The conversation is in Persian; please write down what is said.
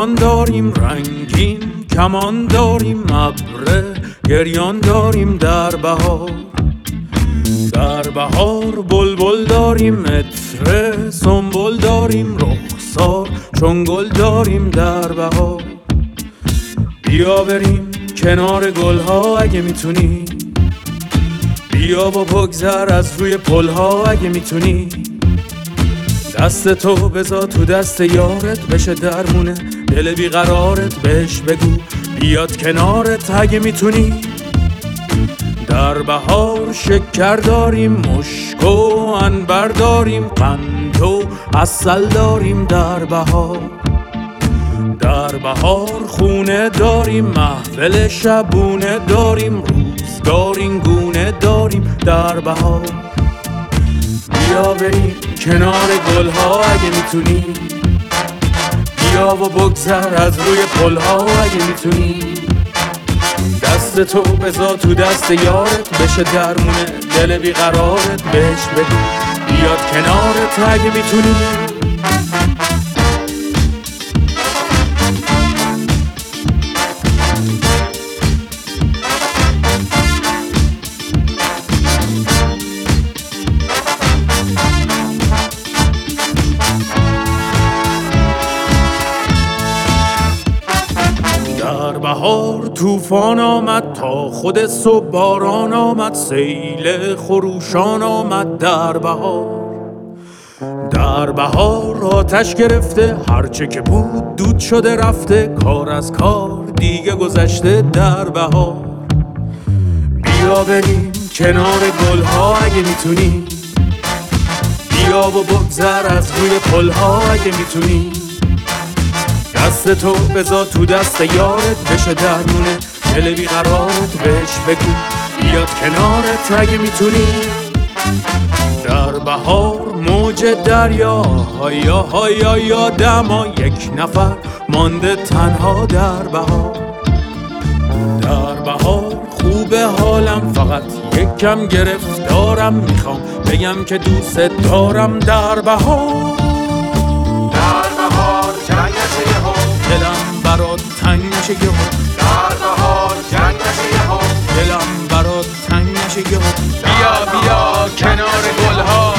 باران داریم رنگین، کمان داریم ابر گریان داریم در بهار. در بهار بلبل داریم عطر سنبل داریم رخسار چون گل داریم در بهار. بیا بریم کنار گلها اگه میتونی، بیا و بگذر از روی پلها اگه میتونی. دست تو بذار تو دست یارت بشه درمونه دل بیقرارت، بهش بگو بیاد کنارت اگه میتونی. در بهار شکر داریم مشک و عنبر داریم قند و عسل داریم در بهار. در بهار خونه داریم محفل شبونه داریم روزگار این گونه داریم در بهار. بیا بریم کنار گلها اگه میتونی، بیا و بگذر از روی پلها اگه میتونی. دست تو بذار تو دست یارت بشه درمونه دل بیقرارت، بهش بگو بیاد کنارت اگه میتونی. در بهار طوفان آمد تا خود صبح باران آمد، سیل خروشان آمد در بهار. در بهار آتش گرفته هرچه که بود دود شده رفته، کار از کار دیگه گذشته در بهار. بیا بریم کنار گلها اگه میتونی، بیا و بگذر از روی پلها اگه میتونی. دست تو بذار تو دست یارت بشه درمونه دل بیقرارت، بهش بگو بیاد کنارت اگه میتونی. در بهار موج دریا هایا هایا یادم یک نفر مانده تنها در بهار. در بهار خوبه حالم فقط یک کم گرفتارم، میخوام بگم که دوست دارم در بهار. دلم برات تنگ نشه یهو، در بهار جنگ نشه یهو، دلم برات تنگ نشه یهو. بیا بیا کنار گلها